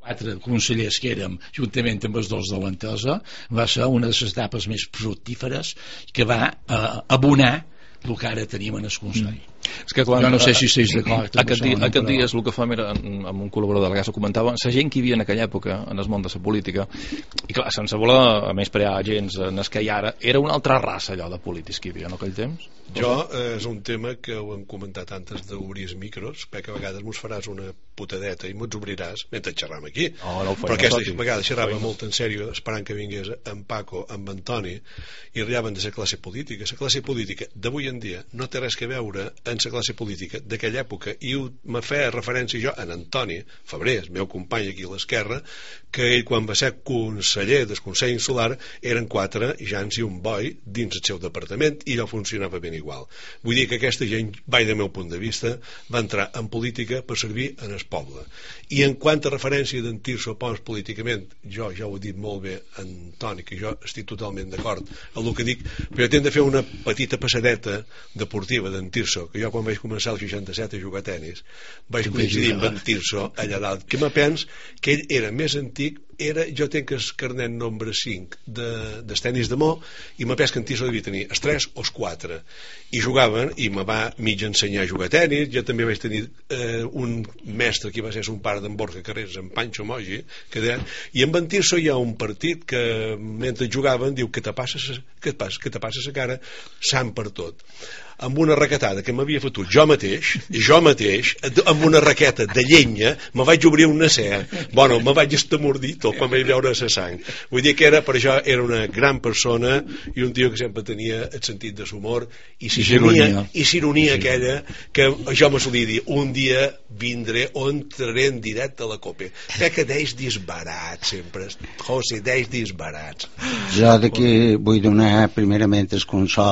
4 consellers que érem, juntament amb els 2 de l'Entesa, va ser una de les etapes més fructíferes que va abonar el que ara tenim en el Consell. És que quan, jo no sé si estàs d'acord aquest dia és el que fem, era amb un col·laborador de la casa, comentava la gent que hi havia en aquella època en el món de la política, i clar, sense voler a més prear gens en el que hi ara, era una altra raça allò de polítics que hi havia en aquell temps. És un tema que ho hem comentat antes d'obrir els micros, perquè a vegades mos faràs una putadeta i mos obriràs mentre xerram aquí, però aquesta vegada xerrava molt en sèrio, esperant que vingués en Paco, amb Antoni, i riaven de la classe política. La classe política d'avui en dia no té res que veure en la classe política d'aquella època, i me feia referència jo en Antoni Febrer, el meu company aquí a l'esquerra, que ell quan va ser conseller del Consell Insular eren 4 jans i un boi dins el seu departament, i allò funcionava ben igual. Vull dir que aquesta gent, del meu punt de vista, va entrar en política per servir en el poble. I en quant a referència d'en Tirso Pons políticament, jo ja ho he dit molt bé, Antoni, que jo estic totalment d'acord amb el que dic, però jo tinc de fer una petita passadeta deportiva d'en Tirso, que jo quan vaig començar el 67 a jugar a tenis vaig coincidir amb en Tirso allà dalt, que me pens que ell era més antic, jo tenc el carnet nombre 5 del tenis de Mo, i me pens que en Tirso devia tenir els 3 o els 4, i jugaven, i me va mig ensenyar a jugar a tenis. Jo també vaig tenir un mestre que va ser un pare d'en Borja Carreras, en Pancho Mogi, i amb en Tirso hi ha un partit que mentre jugaven diu que te passa la cara sant per tot, amb una raquetada que m'havia fotut jo mateix, amb una raqueta de llenya, me vaig obrir una cea, me vaig estamordir tot quan vaig veure la sang. Vull dir que per això era una gran persona i un tio que sempre tenia el sentit de l'humor i s'ironia aquella que jo me solia dir, un dia vindré o entraré en directe a la COPE, que deis disbarats sempre, José, deis disbarats. Jo d'aquí vull donar primerament el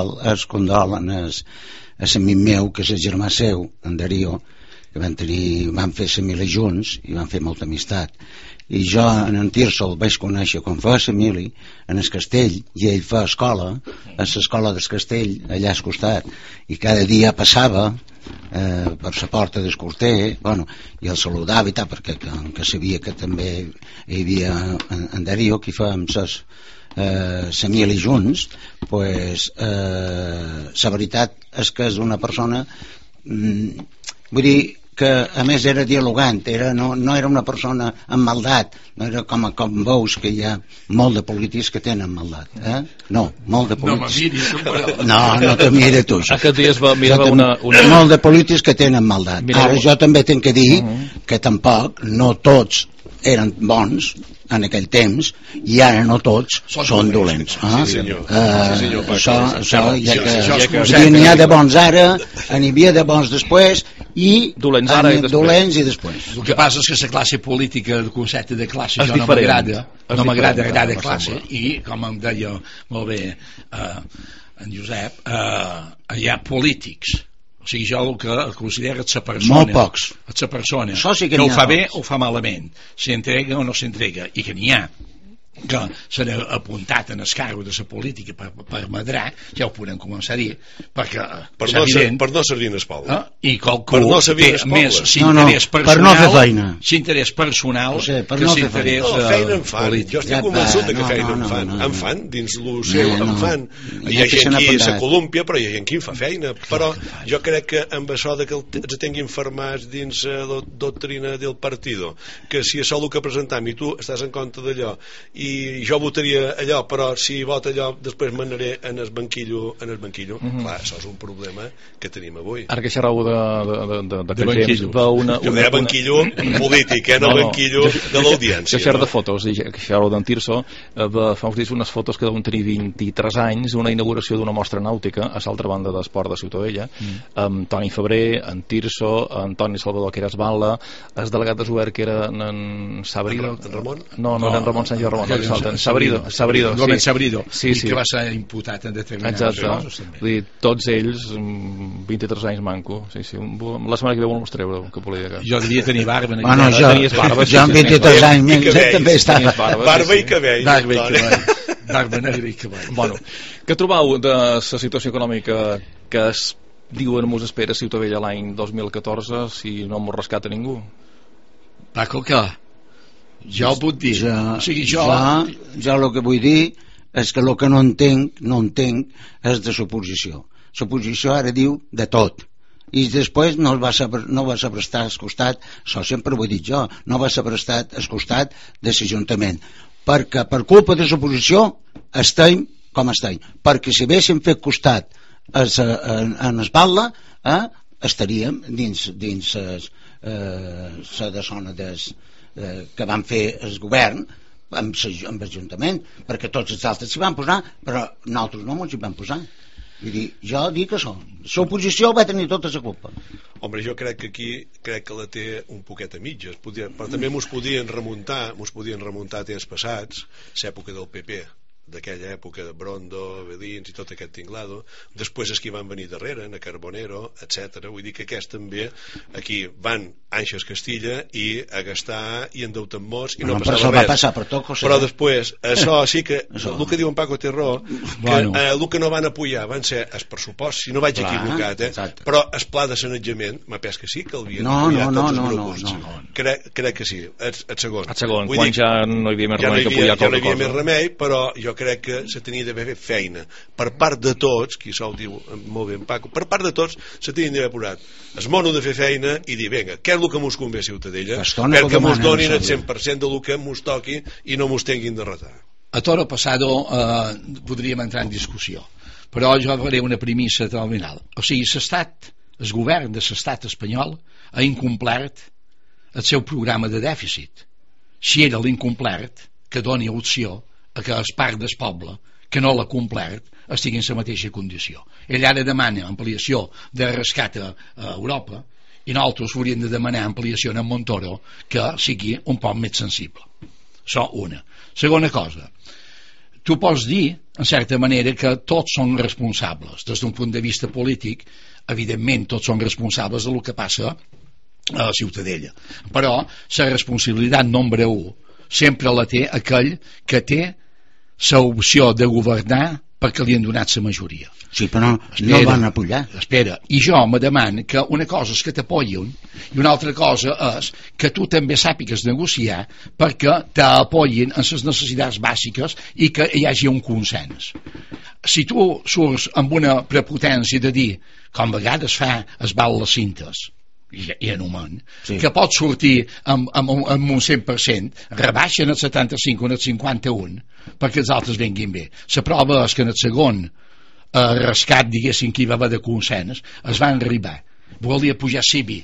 condòlenes a l'amic meu, que és el germà seu, en Darío, que van fer la mili junts i van fer molta amistat, i jo en Tirso el vaig conèixer quan feia la mili en el castell, i ell feia escola a l'escola del castell allà al costat, i cada dia passava per la porta del corter, i el saludava i tal, perquè que sabia que també hi havia en Darío, que hi fèiem la mili junts. La veritat és que és una persona, vull dir que a més era dialogant, no era una persona amb maldat, no era com veus que hi ha molt de polítics que tenen maldat, molt de polítics, no te mire tu, molt de polítics que tenen maldat. Ara jo també tinc que dir que tampoc no tots eren bons en aquell temps, i ara no tots són dolents. N'hi ha de bons ara, n'hi havia de bons després, i dolents i després. El que passa és que la classe política, el concepte de classe, jo no m'agrada gaire classe, i com em deia molt bé en Josep, hi ha polítics, o sigui, jo el que considero és la persona, molt pocs, és la persona sí que ho fa bé o fa malament, s'entrega o no s'entrega, i que n'hi ha que s'han apuntat en el cargo de la política per madrar, ja ho podem començar a dir, perquè per no servir en el poble, i qualcú té més s'interès personal que s'interès polític. Jo estic convençut que feina en fan dins el seu, en fan. Hi ha gent que s'acolúmpia, però hi ha gent que en fa feina. Però jo crec que amb això que els tinguin formats dins la doctrina del partido, que si és el que presentam i tu estàs en compte d'allò i jo votaria allò, però si vota allò després m'anaré en el banquillo. Clar, això és un problema que tenim avui. Ara que xerrau de banquillo, que deia banquillo polític, no banquillo de l'audiència. Que xerra de fotos, que xerrau d'en Tirso, fa uns dies unes fotos que deuen tenir 23 anys, una inauguració d'una mostra nàutica a l'altra banda d'Esport de Ciutadella, amb Toni Febrer, en Tirso, Antoni Salvador, que era Esbala, el delegat de Jover, que era en Sabrido. Ramon? No era en Ramon Sant Ramon, Sabrido, sí. I que va ser imputat en determinades coses. Tots ells 23 anys manco. La setmana que ve ho mostreu, que volia dir. Jo devia tenir barba. Jo amb 23 anys també estava barba i cabell. Barba negra i cabell. Què trobau de la situació econòmica que es diuen mos espera a Ciutadella l'any 2014 si no mos rescata ningú? Paco, què? Jo ho puc dir. Jo el que vull dir és que el que no entenc és de l'oposició. L'oposició ara diu de tot i després no va saber estar al costat, això sempre ho he dit jo, no va saber estar al costat de l'Ajuntament, perquè per culpa de l'oposició estem com estem, perquè si haguéssim fet costat en Esballa estaríem dins la zona que van fer el govern amb l'Ajuntament, perquè tots els altres s'hi van posar, però nosaltres no ens hi vam posar. Vull dir, jo dic això, l'oposició va tenir tota la culpa. Home, jo crec que aquí la té un poquet a mitges, però també mos podien remuntar a temps passats, l'època del PP, d'aquella època de Brondo, Bedins i tot aquest tinglado, després els que van venir darrere, a Carbonero, etc. Vull dir que aquests també aquí van Àngels Castilla i a gastar i endeutar molts i no passava res. Però després, això sí que el que diu en Paco té raó, que el que no van apoyar van ser els pressupost, si no vaig equivocat, però el pla de sanejament, m'ha pes que sí que l'havien apoyat tots els grupos. Crec que sí, el segon. El segon, quan ja no hi havia més remei que apoyar qualque cosa. Ja no hi havia més remei, però jo crec que se tenia d'haver fet feina per part de tots, qui això ho diu molt bé en Paco, per part de tots se tenien d'haver apurat es mono de fer feina i dir, vinga, què és el que mos convé a Ciutadella perquè mos donin el 100% del que mos toqui i no mos tinguin de retar. A toro passado podríem entrar en discussió, però jo faré una premissa terminal. O sigui, el govern de l'estat espanyol ha incomplert el seu programa de dèficit. Si era l'incomplert que doni opció a que es part del poble que no l'ha complert estigui en la mateixa condició. Ell ara demana ampliació de rescat a Europa i nosaltres hauríem de demanar ampliació en Montoro que sigui un poc més sensible. Això una. Segona cosa, tu pots dir en certa manera que tots són responsables des d'un punt de vista polític, evidentment tots són responsables del que passa a la Ciutadella, però la responsabilitat número 1 sempre la té aquell que té l'opció de governar perquè li han donat la majoria. Sí, però no van apoyar. Espera, i jo me demano que una cosa és que t'apoyin i una altra cosa és que tu també sàpigues negociar perquè t'apoyin en les necessitats bàsiques i que hi hagi un consens. Si tu surts amb una prepotència de dir, com a vegades fa es val les cintes i en humà, que pot sortir amb un 100%, rebaixen el 75 o el 51 perquè els altres venguin bé. La prova és que en el segon rescat, diguéssim, que hi va haver de consens, es van arribar. Volia pujar Cibi,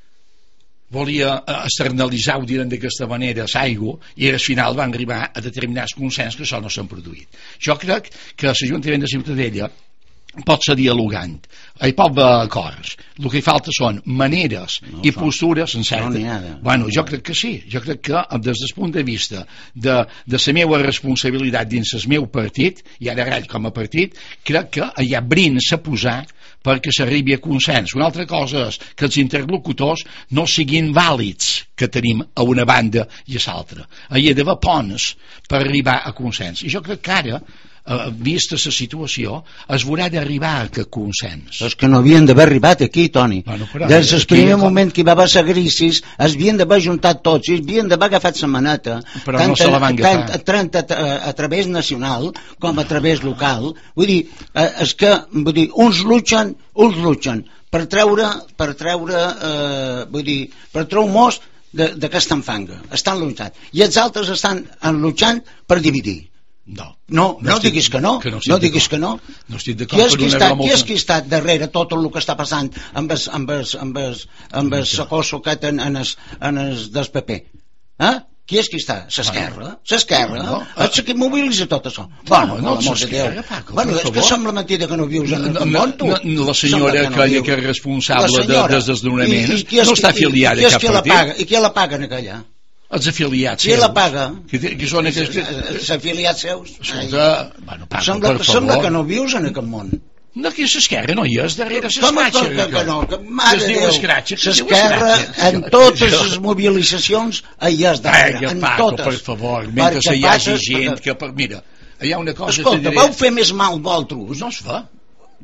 volia externalitzar, ho diran d'aquesta manera, l'aigua, i al final van arribar a determinats consens que això no s'han produït. Jo crec que l'Ajuntament de Ciutadella pot ser dialogant, hi pot haver acords, el que hi falta són maneres i postures en certa... Bueno, jo crec que sí, jo crec que des del punt de vista de la meva responsabilitat dins el meu partit, i ara ratll com a partit, crec que hi ha brins a posar perquè s'arribi a consens. Una altra cosa és que els interlocutors no siguin vàlids que tenim a una banda i a l'altra. Hi ha d'haver ponts per arribar a consens, i jo crec que ara vista la situació es veurà d'arribar a aquest consens. És que no havien d'haver arribat aquí, Toni. Des del primer moment que hi va haver la crisi es havien d'haver juntat tots i havien d'haver agafat la maneta tant a través nacional com a través local. Vull dir, uns luchen per treure un mos d'aquesta enfanga, estan lluitant, i els altres estan luchant per dividir. No diguis que no. No diguis que no. Qui és qui està darrere tot el que està passant amb el sacoso que té en el del PP? Qui és qui està? L'esquerra? És que mobilitza tot això. Bueno, és que sembla mentida que no vius en el món, tu. La senyora que és responsable dels desnonaments no està afiliada a cap partit. I qui la paga en aquella? Els afiliats seus. Qui la paga? Qui són aquests? Els afiliats seus. Sembla que no vius en aquest món. No, aquí l'esquerra no hi és, darrere l'escratxa. Que no, mare Déu, l'esquerra en totes les mobilitzacions hi és darrere, en totes. Per favor, mentre hi hagi gent que... Mira, hi ha una cosa... Escolta, vau fer més mal vosaltres. No es fa.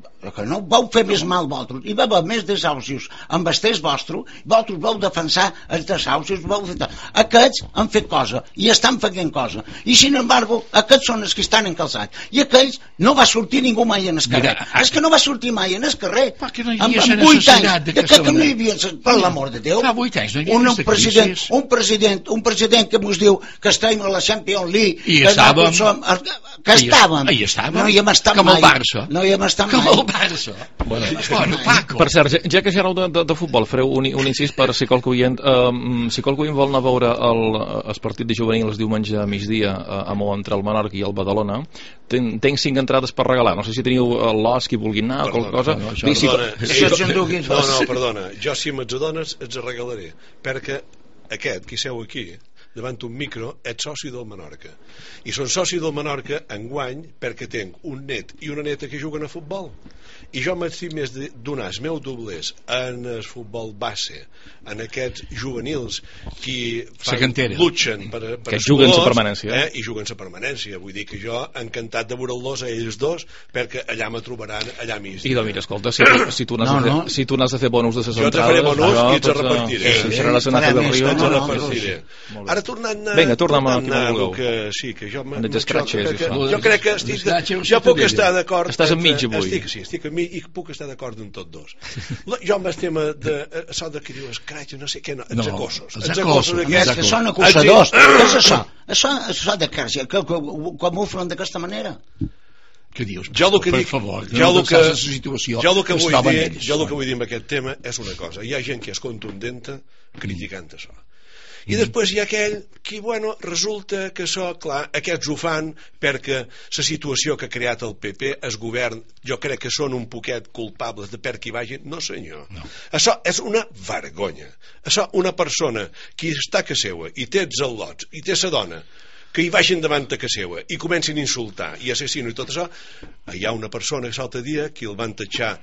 que no vau fer més mal vosaltres, i va haver més desaucios amb els tres vostres, vosaltres vau defensar els desaucios, aquests han fet cosa i estan fent cosa, i sin embargo aquests són els que estan encalçats, i aquells no va sortir ningú mai en el carrer. És que no va sortir mai en el carrer amb 8 anys que no hi havia, per l'amor de Déu, un president que ens diu que estem a la Champions League, que estàvem, no hi hem estat mai, no hi hem estat mai. Bueno, per cert, ja que ja aneu de futbol, fareu un incís per si qualque oient vol anar a veure el partit de juvenil el diumenge a migdia entre el Menorca i el Badalona. Tenc 5 entrades per regalar, no sé si teniu l'os qui vulgui anar o qualque cosa. Perdona, jo si me'ls adones els regalaré, perquè aquest qui seu aquí davant un micro ets soci del Menorca, i són soci del Menorca enguany perquè tenc un net i una neta que juguen a futbol, i jo m'estic més de donar els meus doblers en el futbol base, en aquests juvenils qui luchen per juguen la permanència, i juguen la permanència. Vull dir que jo encantat de veure'ls a ells dos, perquè allà me trobaran allà mig. I doncs mira, escolta, si tu n'has de fer bonus de les entrades, jo te faré bonus i ets a repartiré. Serà la Senata del Rio, ets a repartiré. Ara tornant a que sí, que jo crec que jo puc estar d'acord. Estàs enmig avui. Sí, estic enmig i puc estar d'acord amb tots dos. Jo amb el tema de això que diu escratx, no sé què, els acossos aquests que són acusadors. Què és això? Això de càrcel, que camuflen d'aquesta manera. Què dius? Jo el que vull dir amb aquest tema és una cosa: hi ha gent que és contundenta criticant això, i després hi ha aquell que, bueno, resulta que això, clar, aquests ho fan perquè la situació que ha creat el PP, el govern, jo crec que són un poquet culpables de per qui vagin. No, senyor. No. Això és una vergonya. Això, una persona que està a casa seva i té els al·lots i té sa dona que hi vagin davant a casa seva i comencin a insultar i assassino i tot això, hi ha una persona que l'altre dia que el van tatxar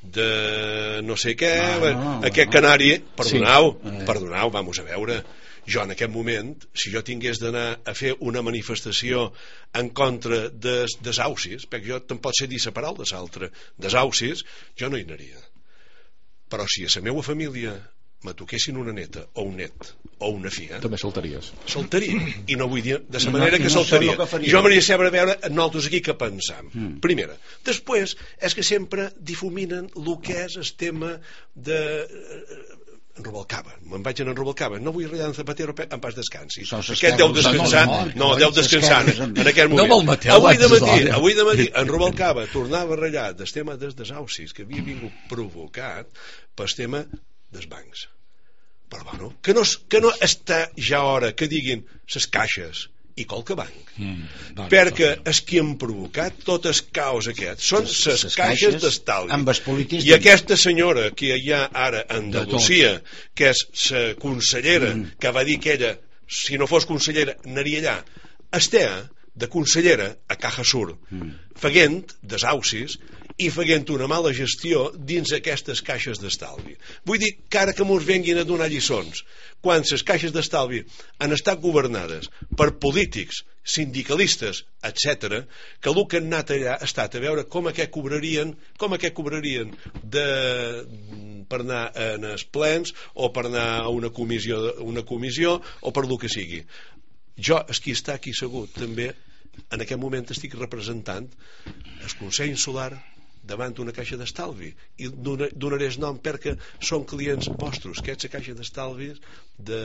de no sé què, aquest canari, perdoneu, vamos a veure. Jo en aquest moment, si jo tingués d'anar a fer una manifestació en contra dels desaucis, perquè jo te'n pot ser dir la paraula l'altra, desaucis, jo no hi anaria. Però si a la meva família me toquessin una neta o un net o una filla, també saltaries. Saltaria, i no vull dir de la manera que saltaria. Jo m'aniria sempre a veure nosaltres aquí què pensam. Primera. Després és que sempre difuminen el que és el tema de en Rubalcaba, me'n vaig anar a Rubalcaba, no vull ratllar en Zapatero en pas descansi, aquest deu descansant en aquest moment. Avui de matí en Rubalcaba tornava a ratllar del tema dels desaucis que havia vingut provocat pel tema dels bancs. Però bueno, que no està ja hora que diguin les caixes i qualque banc, perquè els que han provocat tot el caos aquest són les caixes d'estalvi, i aquesta senyora que hi ha ara a Andalusia, que és la consellera que va dir que ella, si no fos consellera, anaria allà, està de consellera a Caja Sur, fent desaucis i fent una mala gestió dins aquestes caixes d'estalvi. Vull dir que ara que mos venguin a donar lliçons, quan les caixes d'estalvi han estat governades per polítics, sindicalistes, etc., que el que han anat allà ha estat a veure com aquest cobrarien per anar en els plens o per anar a una comissió o per el que sigui. Jo, qui està aquí segut, també en aquest moment estic representant el Consell Insular davant d'una caixa d'estalvi, i donaré el nom perquè són clients vostres, que és la caixa d'estalvis de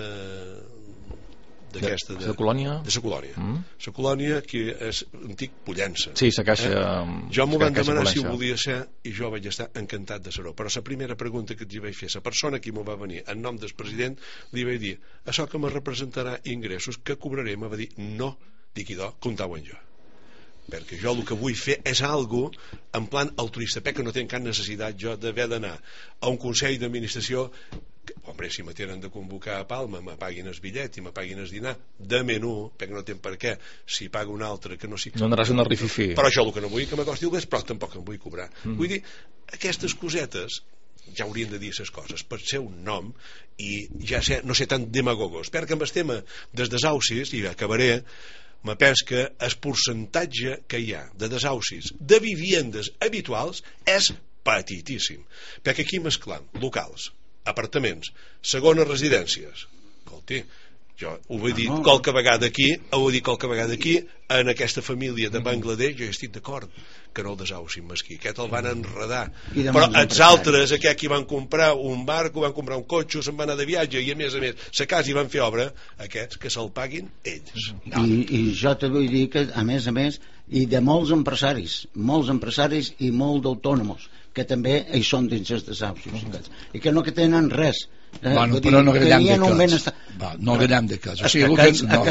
la colònia, la colònia que és antic Pollença. Sí, la caixa. Jo m'ho van demanar si ho volia ser i jo vaig estar encantat de ser-ho, però la primera pregunta que els vaig fer, la persona que m'ho va venir en nom del president, li vaig dir: això que me representarà ingressos que cobraré? Me va dir: no. Dic, idò, comptau amb jo, perquè jo el que vull fer és algo en plan altruista, perquè no tinc cap necessitat jo d'haver d'anar a un consell d'administració que, hombre, si me tenen de convocar a Palma, me paguin el bitllet i me paguin el dinar de menú, perquè no tenen per què, si paga un altre que no sigui, no anaràs una rififi. Però això el que no vull que me costi el però tampoc em vull cobrar. Vull dir, aquestes cosetes ja haurien de dir les coses per ser un nom i ja no ser tan demagogos, perquè amb el tema dels desaucis, i acabaré, me penso que el percentatge que hi ha de desaucis de viviendes habituals és petitíssim, perquè aquí mesclam locals, apartaments, segones residències. Escolti, jo ho he dit qualque vegada aquí, en aquesta família de Bangladesh jo estic d'acord que no el desaucin mesquí, aquest el van enredar, però els altres, aquests que van comprar un barco, van comprar un cotxe, se'n van anar de viatge i a més la casa hi van fer obra, aquests que se'l paguin ells. I jo te vull dir que a més i de molts empresaris i molt d'autònoms que també hi són dins els desaucis i que no que tenen res. Bueno, però no agradem de cas. No agradem de cas. O sigui,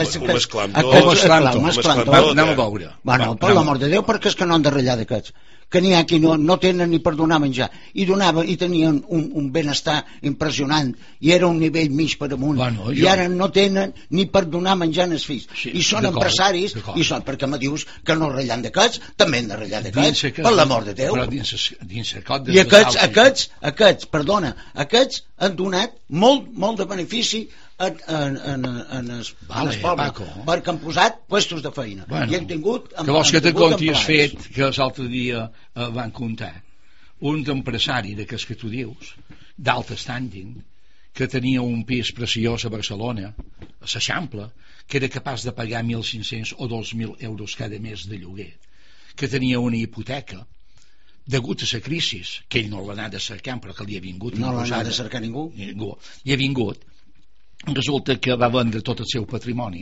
anem a veure. Bueno, per l'amor de Déu, perquè és que no han de ratllar de cas. Que n'hi ha qui no tenen ni per donar menjar i tenien un benestar impressionant i era un nivell mig per amunt i ara no tenen ni per donar menjar als fills i són empresaris i són, perquè me dius que no ratllant de cats, també han de ratllar de cats, per l'amor de Déu. I aquests han donat molt de benefici en el poble perquè han posat puestos de feina i han tingut que vols que te conti el fet que l'altre dia van comptar un empresari d'aquests que tu dius d'alt standing que tenia un pis preciós a Barcelona a l'Eixample que era capaç de pagar 1.500 o 2.000 euros cada mes de lloguer, que tenia una hipoteca degut a la crisi que ell no l'ha anat a cercar però que li ha vingut no l'ha anat a cercar ningú i ha vingut. Resulta que va vendre tot el seu patrimoni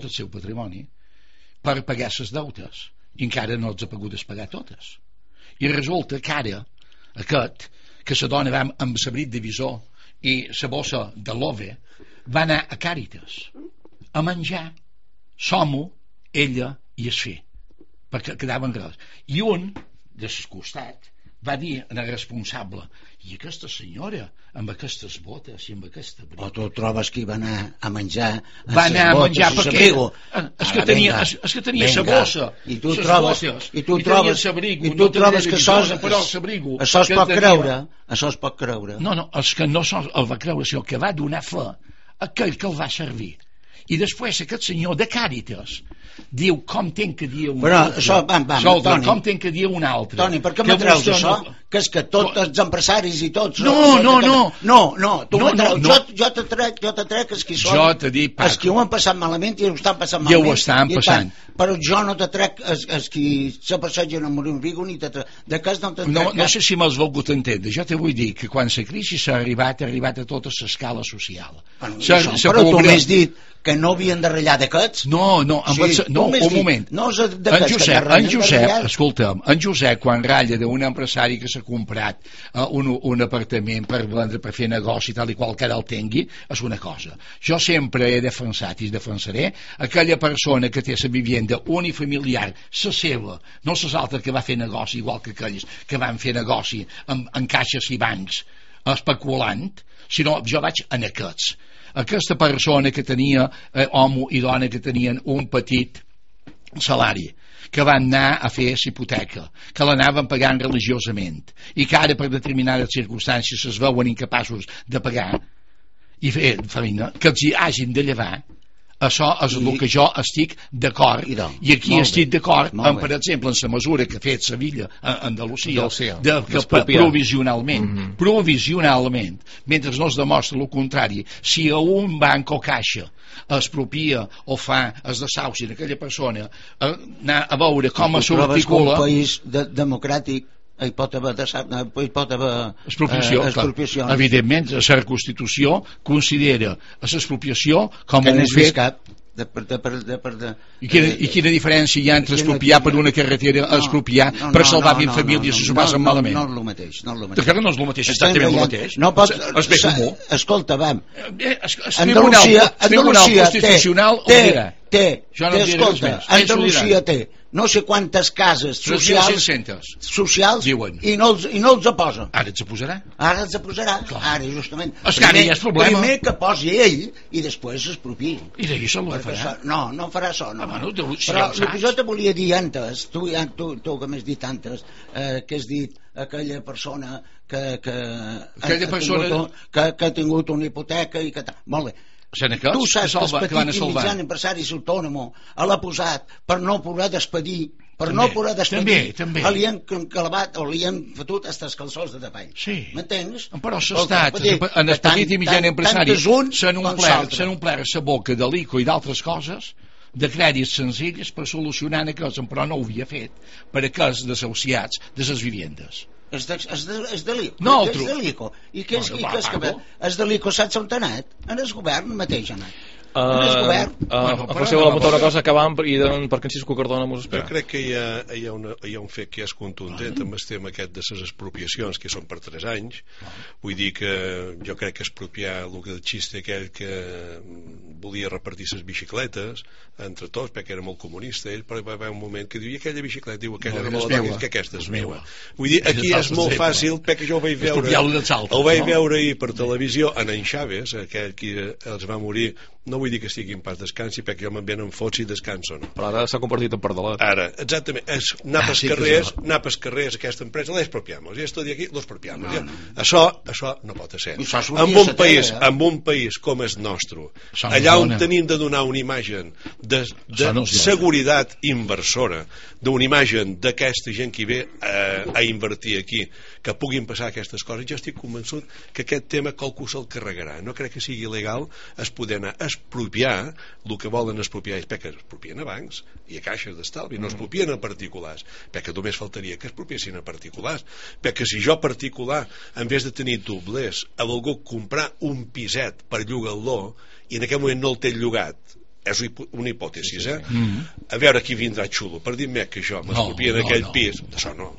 per pagar les deutes i encara no els ha pogut pagar totes i resulta que ara aquest que la dona va amb l'abrit de visor i la bossa de l'ove va anar a Càritas a menjar som-ho, ella i el fill perquè quedaven res i un del costat va dir al responsable i aquesta senyora amb aquestes botes i amb aquesta abric o tu trobes que hi va anar a menjar perquè és que tenia la bossa i tu trobes que això es pot creure no, és que no el va creure sinó que va donar fe a aquell que el va servir i després aquest senyor de Càritas diu com tenc que dir un altre com tenc que dir un altre Toni, per què me treus això? Que és que tots els empresaris i tots no jo te trec els que són els que ho han passat malament i ho estan passant malament ho estan passant però jo no te trec els que se passegen a morir un vigo ni te trec de cas no te trec no sé si me'ls volgut entendre jo te vull dir que quan la crisi s'ha arribat a tota l'escala social però tu m'has dit que no havien de ratllar d'aquests no, un moment en Josep, escolta'm en Josep quan ratlla d'un empresari que s'ha comprat un apartament per vendre, per fer negoci tal i qual que ara el tingui, és una cosa jo sempre he defensat i defensaré aquella persona que té la vivenda unifamiliar, la seva no les altres que va fer negoci igual que aquells que van fer negoci en caixes i bancs especulant, sinó jo vaig en aquesta persona que tenia home i dona que tenien un petit salari que van anar a fer hipoteca que l'anaven pagant religiosament i que ara per determinades circumstàncies es veuen incapaços de pagar i fer feina que els hi hagin de llevar això és el que jo estic d'acord i aquí estic d'acord amb, per exemple, en la mesura que ha fet Sevilla a Andalusia provisionalment mentre no es demostra el contrari si a un banc o caixa expropia o fa es desauci d'aquella persona anar a veure com s'articula un país democràtic hi pot haver expropiació evidentment la Constitució considera l'expropiació com un fet i quina diferència hi ha entre expropiar per una carretera a expropiar per salvar 20 famílies si s'ho passen malament no és el mateix no és el mateix exactament el mateix és bé comú escolta vam Andalusia té no sé quantes cases socials i no els posa ara els posarà ara justament primer que posi ell i després s'expropi i d'això no farà no farà això però el que jo te volia dir antes tu que m'has dit antes que has dit aquella persona que ha tingut una hipoteca i que tal molt bé Tu saps que el petit i mitjan empresari autònom l'ha posat per no poder despedir, també. Li han clavat o li han fotut hasta els calçols de tapall. M'entens? Però s'estat, en el petit i mitjan empresari s'han omplert la boca de l'ico i d'altres coses, de crèdits senzilles per solucionar aquests, però no ho havia fet per aquests desahuciats de les vivendes. És de l'ICO. No, és de l'ICO. I què és que és de l'ICO, saps on ha anat? En el govern mateix ha anat. José vol apuntar una cosa acabant perquè en Cisco Cardona mos espera. Jo crec que hi ha un fet que és contundent amb el tema aquest de les expropiacions que són per 3 anys. Vull dir que jo crec que expropiar el que el xiste aquell que volia repartir les bicicletes entre tots perquè era molt comunista, ell va haver un moment que diu, i aquella bicicleta, diu, aquella no me la toquis, que aquesta és meva. Vull dir, aquí és molt fàcil perquè jo ho vaig veure ahir per televisió en Xaves, aquell que els va morir. No vull dir que estigui en pas descansi perquè jo me'n venen fots i descanso, no? Però ara s'ha convertit en pardalat. Ara, exactament, anar pels carrers aquesta empresa l'expropiamos i esto de aquí l'expropiamos. Això no pot ser. En un país com el nostre, allà on tenim de donar una imatge de seguretat inversora, d'una imatge d'aquesta gent que ve a invertir aquí, que puguin passar aquestes coses, jo estic convençut que aquest tema qualcú se'l carregarà. No crec que sigui legal es poder anar a expropiar el que volen expropiar és perquè expropien a bancs i a caixes d'estalvi, no expropien a particulars, perquè només faltaria que expropiessin a particulars, perquè si jo particular en vez de tenir doblers he volgut comprar un piset per llogar-lo i en aquest moment no el té llogat, és una hipòtesi, a veure qui vindrà xulo per dir-me que jo m'expropia d'aquell pis, d'això no.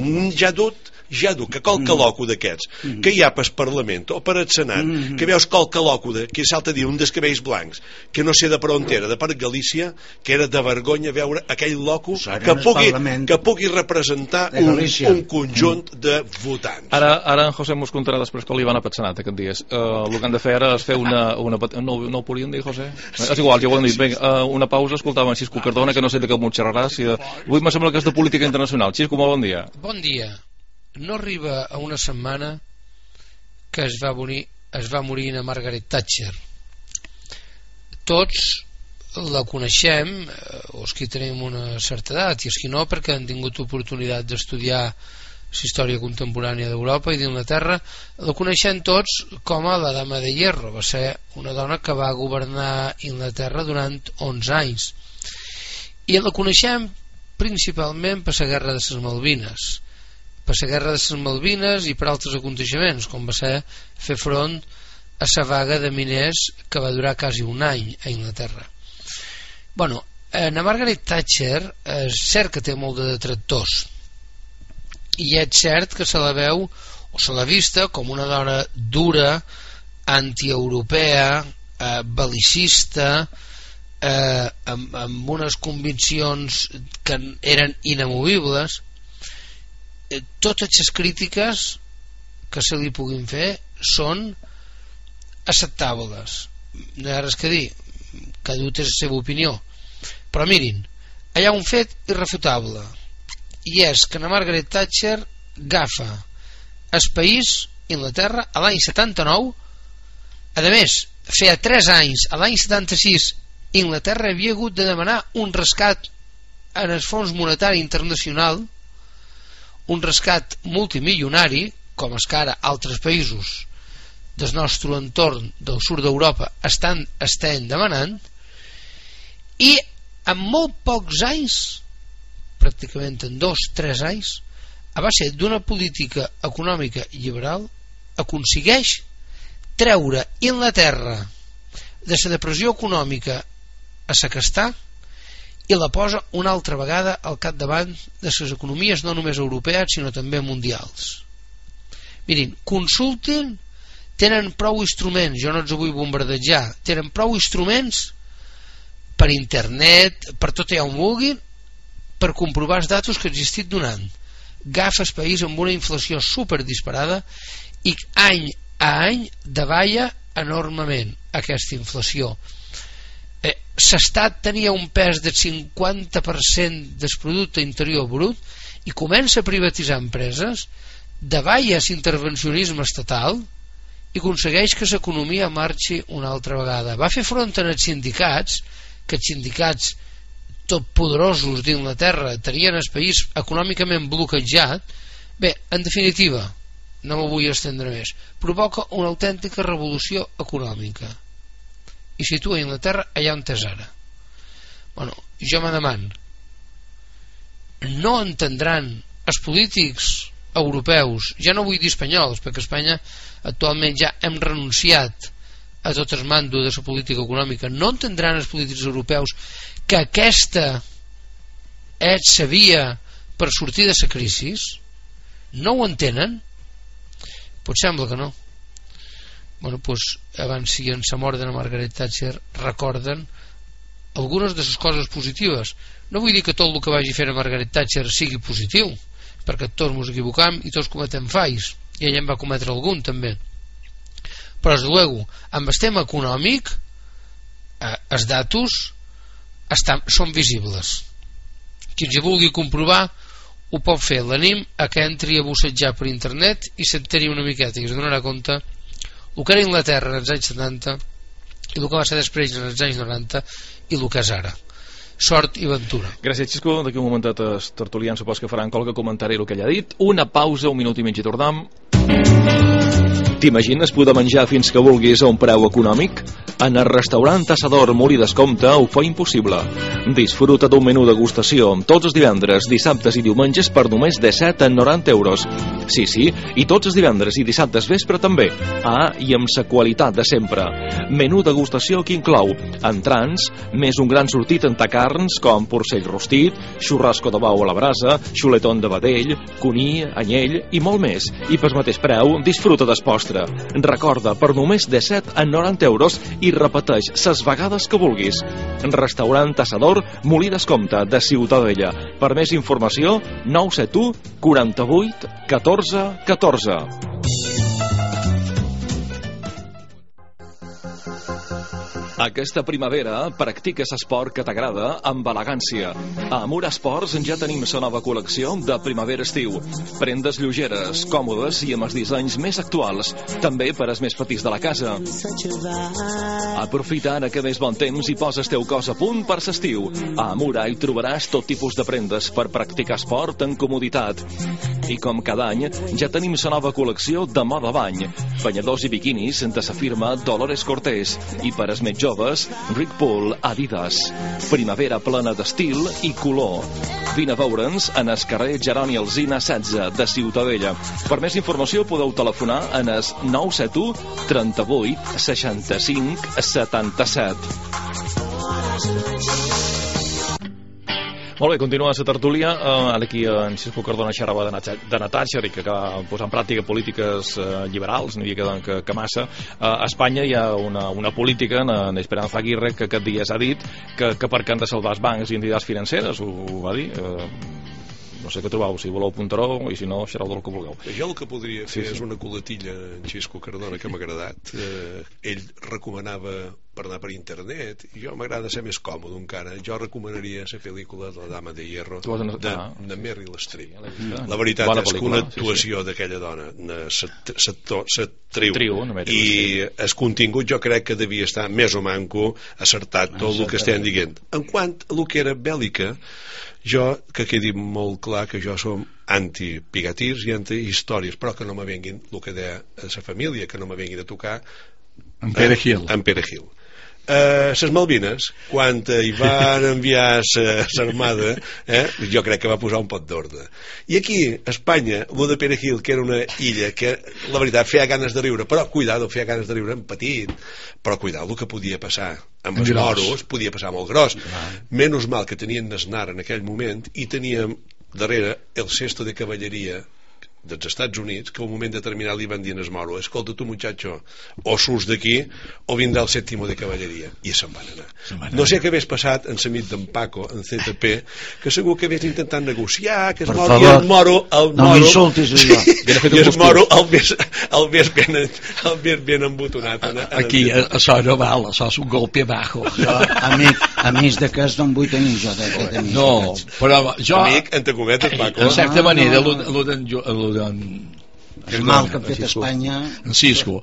Ja duc que qualque loco d'aquests que hi ha pel Parlament o per el Senat, que veus qualque loco que salta a dir un dels cabells blancs que no sé de per on era, de per Galícia, que era de vergonya veure aquell loco que pugui representar un conjunt de votants. Ara en José mos contarà després que li van a pel Senat aquests dies. El que han de fer ara és fer una no ho podien dir, José? És igual, ja ho hem dit. Una pausa, escoltàvem Xisco Cardona, que no sé de què m'ho xerraràs. Avui me sembla que és de política internacional. Xisco, molt bon dia. Bon dia. No arriba a una setmana que es va morir a Margaret Thatcher. Tots la coneixem, o els que tenim una certa edat, i els que no, perquè han tingut oportunitat d'estudiar la història contemporània d'Europa i d'Inglaterra. La coneixem tots com a la Dama de Hierro. Va ser una dona que va governar Inglaterra durant 11 anys. I la coneixem principalment per la guerra de les Malvines, i per altres aconteixements, com va ser fer front a la vaga de miners que va durar quasi un any a Inglaterra. En Margaret Thatcher és cert que té molt de detractors, i és cert que se la veu o se l'ha vista com una dona dura, antieuropea, bel·licista, amb unes conviccions que eren inamovibles. Totes les crítiques que se li puguin fer són acceptables, no hi ha res que dir, cada un té la seva opinió, però mirin, hi ha un fet irrefutable, i és que Margaret Thatcher agafa el país, Inglaterra, a l'any 79. A més, feia 3 anys, a l'any 76, Inglaterra havia hagut de demanar un rescat en el Fons Monetari Internacional, un rescat multimilionari, com és que ara altres països del nostre entorn del sud d'Europa estan demanant, i en molt pocs anys, pràcticament en 2-3 anys, a base d'una política econòmica liberal, aconsegueix treure Inglaterra de la depressió econòmica a la que està i la posa una altra vegada al capdavant de les economies no només europees sinó també mundials. Mirin, consultin, tenen prou instruments, jo no els vull bombardejar, tenen prou instruments per internet, per tot allà on vulguin, per comprovar els datos que he existit donant. Agafa el país amb una inflació superdisparada i any a any davalla enormement aquesta inflació. L'Estat tenia un pes del 50% del producte interior brut i comença a privatitzar empreses, davalla l'intervencionisme estatal i aconsegueix que l'economia marxi una altra vegada. Va fer front als sindicats, que els sindicats tot poderosos d'Inglaterra tenien el país econòmicament bloquejat. Bé, en definitiva, no m'ho vull estendre més, provoca una autèntica revolució econòmica i situa Inglaterra allà on és ara. Bueno, jo me demano, no entendran els polítics europeus, ja no vull dir espanyols, perquè a Espanya actualment ja hem renunciat a tot el mando de la política econòmica, no entendran els polítics europeus que aquesta és la via per sortir de la crisi? No ho entenen? Pues sembla que no. Bueno, pues abans, si en la mort de la Margaret Thatcher recorden algunes de les coses positives. No vull dir que tot el que vagi fer a Margaret Thatcher sigui positiu, perquè tots ens equivocam i tots cometem falls, i ella en va cometre algun també, però des de luego amb el tema econòmic els datos són visibles. Qui ens vulgui comprovar ho pot fer. L'anim a que entri a bussejar per internet i s'enteri una miqueta i es donarà compte el que era Inglaterra en els anys 70 i el que va ser després en els anys 90 i el que és ara. Sort i ventura. Gràcies, Xisco. D'aquí un momentet els tertulians supos que faran qualque comentari el que ell ha dit. Una pausa, 1 minut i mig i tornem. T'imagines poder menjar fins que vulguis a un preu econòmic? En el restaurant Tassador Molí d'Escompte ho fa impossible. Disfruta d'un menú degustació tots els divendres, dissabtes i diumenges per només de 7 a 90 euros. Sí, i tots els divendres i dissabtes vespre també. I amb sa qualitat de sempre. Menú degustació que inclou entrants, més un gran sortit en tacarns com porcell rostit, xurrasco de bou a la brasa, xuletón de vedell, cuní, anyell i molt més. I per mateix preu, disfruta del postre. Recorda, per només de 7 a 90 euros i repeteix ses vegades que vulguis. Restaurant Tassador Molí d'Escompte de Ciutadella. Per més informació, 971 48 14 14. Aquesta primavera practiques esport que t'agrada amb elegància. A Amura Esports ja tenim la nova col·lecció de primavera-estiu. Prendes lleugeres, còmodes i amb els dissenys més actuals, també per als més petits de la casa. Aprofita ara que més bon temps i poses teu cos a punt per l'estiu. A Amura hi trobaràs tot tipus de prendes per practicar esport en comoditat. I com cada any, ja tenim la nova col·lecció de moda bany. Banyadors i biquinis de la firma Dolores Cortés i per als més joves, Rick Paul Adidas. Primavera plena d'estil i color. Vine a veure'ns en el carrer Jeroni Alsina 16 de Ciutadella. Per més informació podeu telefonar en el 971 38 65 77. Molt bé, continua la tertúlia. Ara aquí en Xisco Cardona xerrava de Natàcher i que posar en pràctica polítiques liberals, n'hi havia que massa. A Espanya hi ha una política, en Esperanza Aguirre, que aquest dia s'ha dit que perquè han de salvar els bancs i entitats financeres, ho va dir. No sé què trobeu, si voleu apuntar-ho i si no, xerreu del que vulgueu. Jo el que podria fer és una coletilla en Xisco Cardona que m'ha agradat. Ell recomanava per anar per internet i jo m'agrada ser més còmode encara. Jo recomanaria la pel·lícula de La Dama de Hierro de Meryl Streep. La veritat és que una actuació d'aquella dona s'atriu i el contingut jo crec que devia estar més o manco acertat tot el que estem dient. En quant a el que era bèl·lica, jo, que quedi molt clar que jo som anti-pigatirs i anti-històries, però que no me venguin el que deia a la família, que no me venguin a tocar en Pere Gil. Les Malvines, quan hi van enviar l'armada, jo crec que va posar un pot d'ordre. I aquí, a Espanya, el de Pere Gil, que era una illa que, la veritat, feia ganes de riure, però cuidado, feia ganes de riure en petit, però cuidado el que podia passar amb els moros, podia passar molt gros. Menys mal que tenien d'esnar en aquell moment i teníem darrere el cesto de cavalleria dels Estats Units, que a un moment determinat li van dir al moro: escolta tu muchacho, o surts d'aquí o vindrà el sèptimo de cavalleria, i se'n van anar. No sé què hagués passat en la nit d'en Paco en ZP, que segur que hagués intentat negociar, que el moro no m'insultis allò, i el moro el ves ben embotonat aquí, això no val, això és un golpe bajo. Amics d'aquest no en vull tenir jo no, però jo amic, entre cometes, Paco, en certa manera el mal que han fet a Espanya en Cisco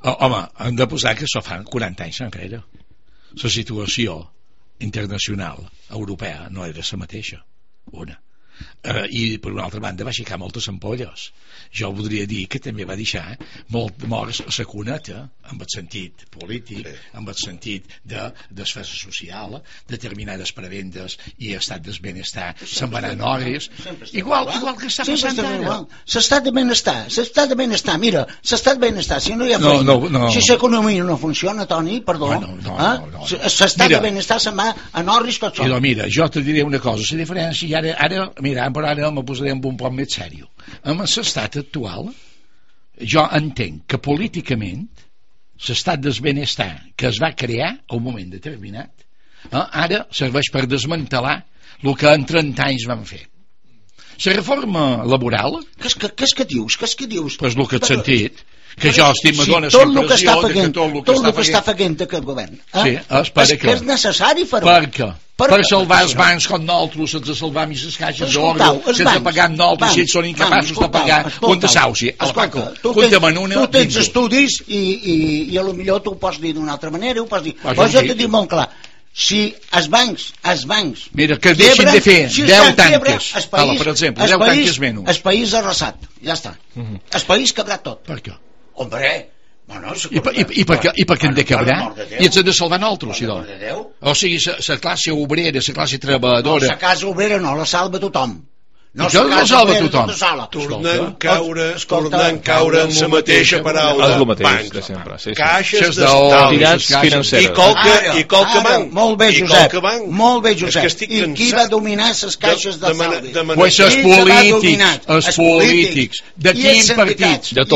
Home, hem de posar que això fa 40 anys enrere. La situació internacional europea no era la mateixa, una. I per una altra banda va aixecar moltes ampolles. Jo voldria dir que també va deixar molt morts a la cuneta, en el sentit polític, en el sentit de desfesa social, determinades prebendes i estat del benestar se'n van anar hores, igual que està passant ara. L'estat de benestar, mira, l'estat de benestar, si no hi ha feina, si l'economia no funciona, Toni, perdó, l'estat de benestar se'n va en orris tot sol. Mira, jo te diré una cosa, la diferència, ara mira, però ara me posaré amb un poc més sèrio. Amb l'estat actual jo entenc que políticament l'estat del benestar que es va crear a un moment determinat ara serveix per desmantelar el que en 30 anys van fer. La reforma laboral... Què és que dius? Pues el que et sentit, que jo estic m'adona la impressió que tot el que està fent aquest govern és que és necessari fer-ho. Per què? Per salvar els bancs com nosaltres, sense salvar més les caixes d'oro, sense pagar nosaltres, si ells són incapaços de pagar un desauci. Tu tens estudis i potser tu ho pots dir d'una altra manera, ho pots dir. Però jo t'he dit molt clar, si els bancs mira, que deixin de fer 10 tanques, per exemple, 10 tanques menys. El país arrasat, ja està. El país quebrat tot. Per què? Hombre... I per què hem de quebrar? I ens hem de salvar nosaltres, si no? O sigui, la classe obrera, la classe treballadora... La classe obrera no, la salva tothom. No la salva tothom. Tornant caure en la mateixa paraula. És el mateix de sempre. Caixes d'estalvis financeres. I qualque banc. Molt bé, Josep. I qui va dominar les caixes d'estalvis? Pues els polítics. De quins partits? De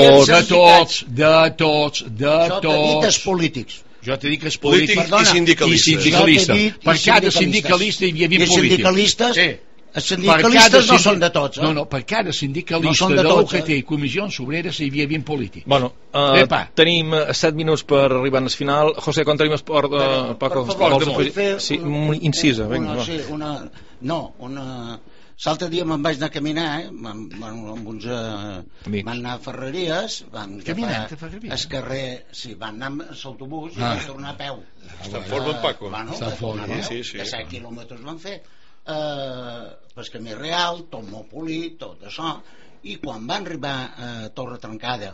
tots. Jo t'he dit els polítics. Jo t'he dit que els polítics i sindicalistes. Per cada sindicalista hi havia 20 polítics. Els sindicalistes no són de tots, No, per cada sindicalista de l'UGT i comissions obreres hi havia 20 polítics. Bueno, tenim 7 minuts per arribar al final. José, quan tenim esport... Paco, sí, incisa, vinga. L'altre dia me'n vaig anar a caminar, amb uns... van anar a Ferreries, van caminant a Ferreries? al carrer, sí, van anar amb l'autobús i van tornar a peu. Està en forma, Paco. Està en forma, sí. De 7 quilòmetres van fer. Per camí real, tot molt polit, tot això, i quan van arribar a Torre Trencada,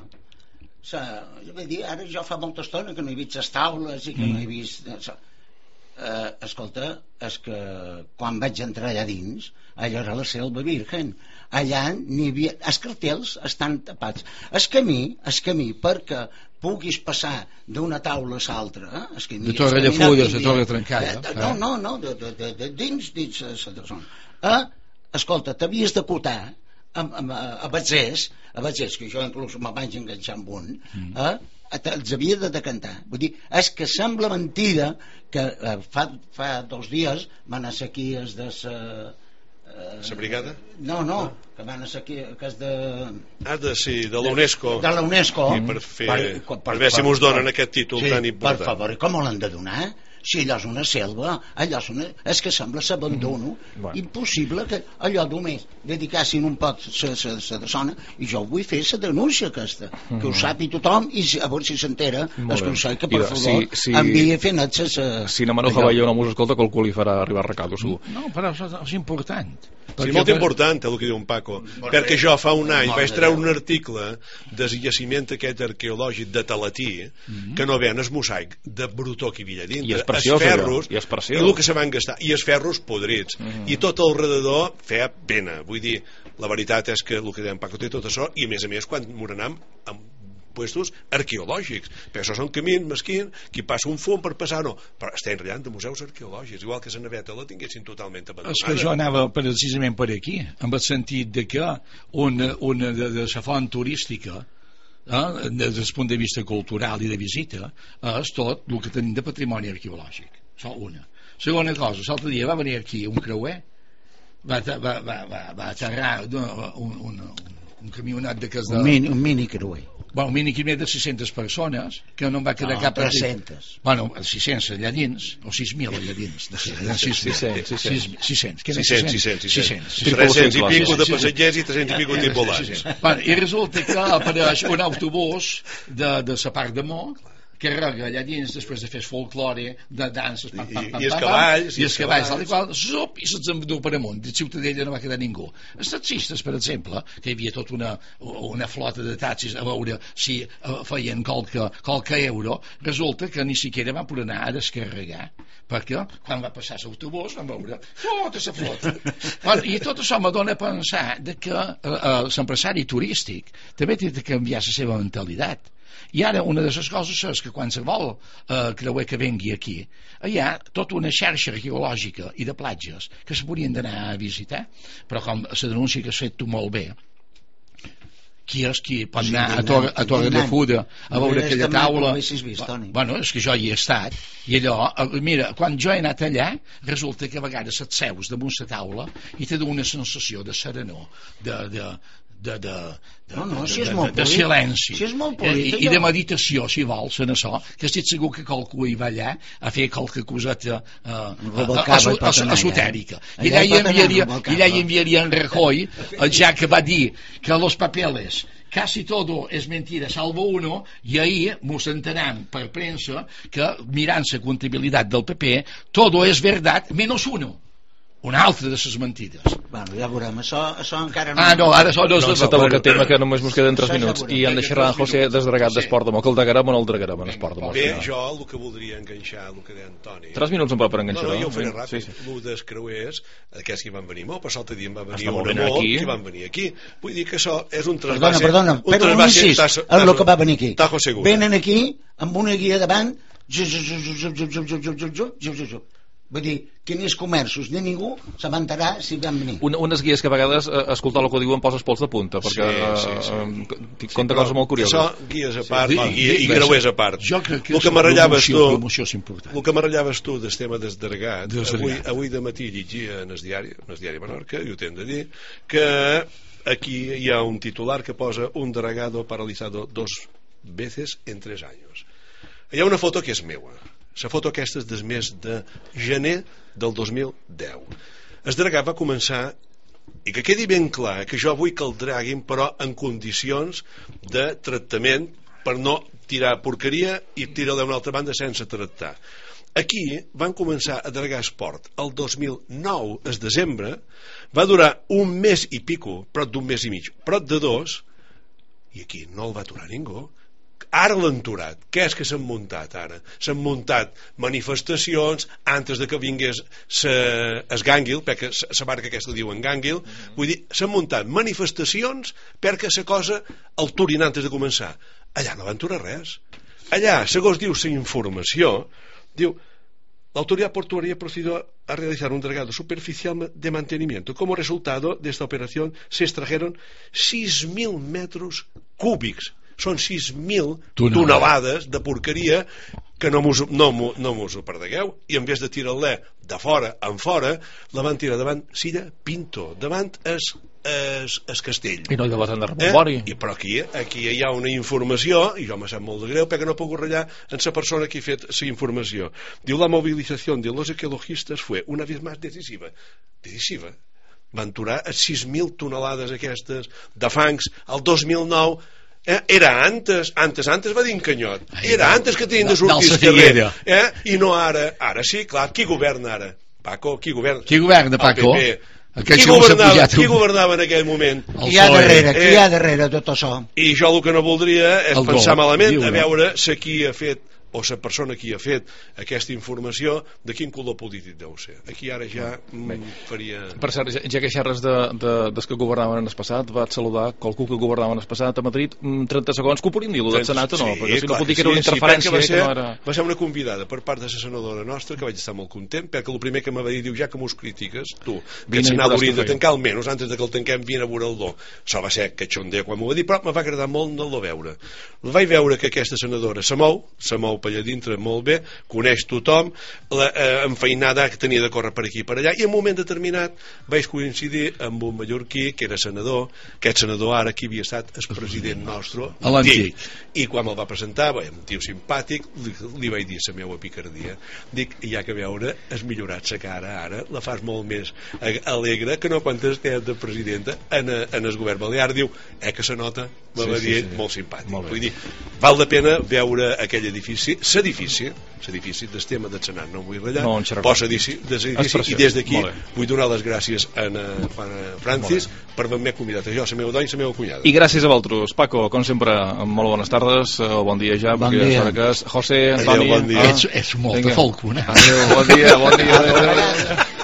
ara jo fa molta estona que no he vist les taules i que no he vist... Escolta, és que quan vaig entrar allà dins, allò era la selva virgen, allà n'hi havia... Els cartells estan tapats. El camí perquè puguis passar d'una taula a l'altra, de Torrellafulles a Torre Trencada, no, dins la zona. Escolta, t'havies d'acotar a batzers, que jo inclús me vaig enganxar amb un, els havia de decantar. Vull dir, és que sembla mentida que fa 2 dies van a ser aquí els de la brigada? No, que van a ser aquí, que és de... de la UNESCO. De la UNESCO. Per veure si mos donen aquest títol tan important. Per favor, com l'han de donar? Si allò és una selva, és que sembla s'abandono, impossible que allò només dedicassin un pot la zona, i jo vull fer la denúncia aquesta, que ho sàpi tothom, i a veure si s'entera el Consell, que per favor envia fer net si no Manuja Bayo no mos escolta, qualcú li farà arribar recado, segur. No, però és important. Sí, molt important el que diu en Paco, perquè jo fa un any vaig treure un article del jaciment aquest arqueològic de Talatí, que no veien el mosaic de Brutó que hi havia dintre, els ferros i el que se van gastar, i els ferros podrits, i tot al redador feia pena. Vull dir, la veritat és que el que deia en Paco té tot això, i a més quan morenam amb puestos arqueològics, perquè això són camins mesquins, qui passa un fum per passar, no, però estem enrotllant de museus arqueològics, igual que la naveta la tinguessin totalment abandonada. És que jo anava precisament per aquí, amb el sentit de que una de la font turística, des del punt de vista cultural i de visita, és tot el que tenim de patrimoni arqueològic. Això una. Segona cosa, l'altre dia va venir aquí un creuer, va aterrar un camionet de cas de... Un mini creuer. Bueno, un mini creuer de 600 persones, que no en va quedar cap... 300. Bueno, 600 allà dins, o 6.000 allà dins. 600. 300 i pico de passatgers i 300 i pico de tripulants. I resulta que apareix un autobús de la part de Mo, que rega allà dins, després de fer folklore, de danses, i els cavalls, tal i qual, zup, i se'ls endú per amunt. De Ciutadella no va quedar ningú. Els taxistes, per exemple, que hi havia tota una flota de taxis a veure si feien qualque euro, resulta que ni siquiera van poder anar a descarregar, perquè quan va passar l'autobús van veure tota la flota. I tot això me dona a pensar que l'empresari turístic també té de canviar la seva mentalitat. I ara una de les coses és que quan se vol creuer que vengui aquí, hi ha tota una xarxa arqueològica i de platges que se podrien d'anar a visitar, però com la denúncia que has fet tu molt bé, qui és qui pot anar a Torre de Fuda a veure aquella taula? Bueno, és que jo hi he estat i allò, mira, quan jo he anat allà resulta que a vegades et seus damunt la taula i te dona una sensació de serenor, de silenci i de meditació, si vols, en això, que estic segur que qualcú hi va allà a fer qualque coseta esotèrica. I allà hi enviaria en Rajoy, ja que va dir que los papeles casi todo es mentira salvo uno, i ahir mos entenem per premsa que mirant la comptabilitat del PP todo es verdad menos uno, una altra de les mentides. Bueno, ja veurem, això encara no... no, ara això no és el tema, que només mos queden 3 minuts i han de xerrar en José desdragat d'esport de Mo, que el degarem o no el degarem en esport de Mo. Bé, jo el que voldria enganxar el que deia Antoni... 3 minuts em pot per enganxar. No, jo ho faré ràpid. El dels creuers, aquests que van venir molt, per l'altre dia en va venir una molt, que van venir aquí. Vull dir que això és un trasbase... Perdona, però un incís en el que va venir aquí. Tajo seguro. Venen aquí amb una guia davant, vull dir que ni els comerços ni ningú s'avantarà si van venir. Unes guies que a vegades escoltar el que diuen posa els pols de punta, perquè compta coses molt curioses. Això, guies a part i creuers a part. Jo crec que és promoció és important. El que me ratllaves tu del tema del Desdragat, avui de matí llegia en el diari Menorca, i ho t'hem de dir, que aquí hi ha un titular que posa un dragado paralizado 2 veces en 3 años. Hi ha una foto que és meua. La foto aquesta és del mes de gener del 2010. El dragat va començar, i que quedi ben clar que jo vull que el draguin, però en condicions de tractament, per no tirar porqueria i tirar-la a una altra banda sense tractar. Aquí van començar a dragar esport el 2009, el desembre, va durar un mes i pico, prop d'un mes i mig, prop de 2, i aquí no el va aturar ningú. Ara l'han aturat. Què és que s'han muntat ara? S'han muntat manifestacions antes de que vingués el Gànguil, perquè la barca aquesta diuen Gànguil, vull dir, s'han muntat manifestacions perquè la cosa el turin antes de començar. Allà no van aturar res. Allà, segons diu la informació, diu: la autoridad portuaria procedió a realizar un dragado superficial de mantenimiento. Como resultado de esta operación se extrajeron 6.000 metros cúbics. Són 6.000 tonelades de porqueria que no mos ho perdegueu, i en vez de tirar-la de fora en fora, la van tirar davant Silla Pinto, davant el castell. I no hi vas anar a Rebombori. Però aquí hi ha una informació, i jo me sap molt de greu perquè no puc ratllar en la persona que ha fet la informació. Diu: la movilización de los ecologistas fue una vez más decisiva. Van aturar 6.000 tonelades aquestes de fangs el 2009. Era antes va dir en Canyot, era antes que tenien de sortir al carrer, i no ara sí, clar, qui governa ara? Paco, qui governa? Paco? Qui governava en aquell moment? Qui hi ha darrere tot això? I jo el que no voldria és pensar malament, a veure si qui ha fet, o la persona que ha fet aquesta informació, de quin color polític deu ser. Aquí ara ja faria... Per cert, ja que xerres dels que governaven en el passat, vaig saludar qualcú que governava en el passat a Madrid, 30 segons, que ho podríem dir, el del Senat o no? Perquè si no pot dir que era una interferència... Va ser una convidada per part de la senadora nostra, que vaig estar molt content, perquè el primer que m'ha dit, diu: ja que mos critiques, tu, que el Senat hauria de tancar almenys, antes de que el tanquem, vine a veure-lo. Això va ser catxondeo quan m'ho va dir, però me va agradar molt no-lo veure. Vaig veure que aquesta senadora se mou per allà dintre molt bé, coneix tothom, enfeinada que tenia de córrer per aquí i per allà, i en un moment determinat vaig coincidir amb un mallorquí que era senador, aquest senador ara que havia estat el president nostre l'antic, i quan me'l va presentar, un tio simpàtic, li vaig dir la meva picardia, dic, hi ha que veure, has millorat la cara ara, la fas molt més alegre que no quan estàs de presidenta en el govern balear. Diu, que se nota, me va dir molt simpàtic. Vull dir, val la pena veure aquell edifici, l'edifici del tema del Senat, no vull ratllar, posa l'edifici, i des d'aquí vull donar les gràcies a Francis per haver-me convidat a jo, la meva dona i la meva cunyada. I gràcies a vosaltres, Paco, com sempre, molt bones tardes, bon dia ja, bon dia. José, Antoni, bon dia. Ets molt de folco, bon dia.